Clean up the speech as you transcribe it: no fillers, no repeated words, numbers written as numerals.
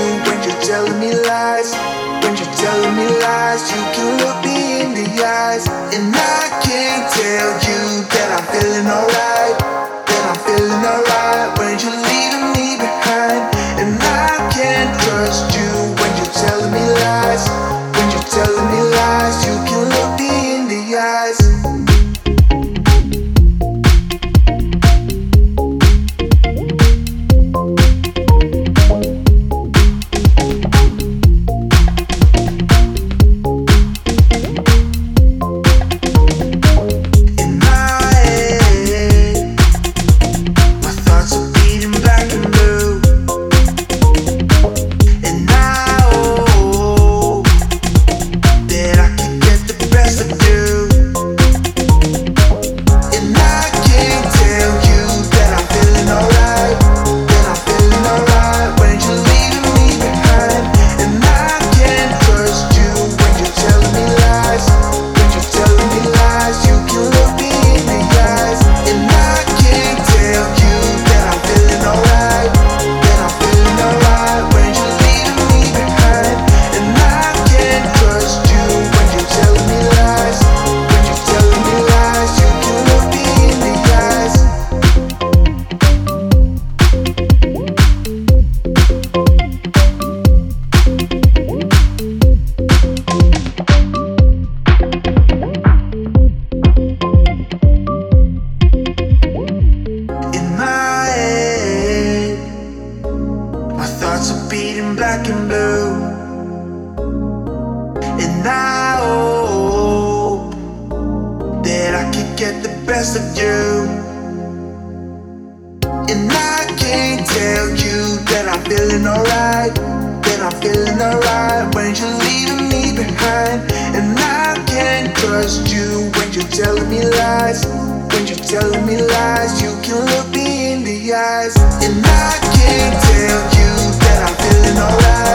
when you're telling me lies. When you're telling me lies, you can look me in the eyes, and I can't tell you that I'm feeling alright. That I'm feeling alright when you're leaving me behind, and I can't trust you when you're telling me lies. When you're telling me lies, you can look me in the eyes. Black and blue, and I hope that I can get the best of you. And I can't tell you that I'm feeling alright. That I'm feeling alright when you're leaving me behind, and I can't trust you when you're telling me lies. When you're telling me lies, you can look me in the eyes, and I can't tell you that I'm feeling alright.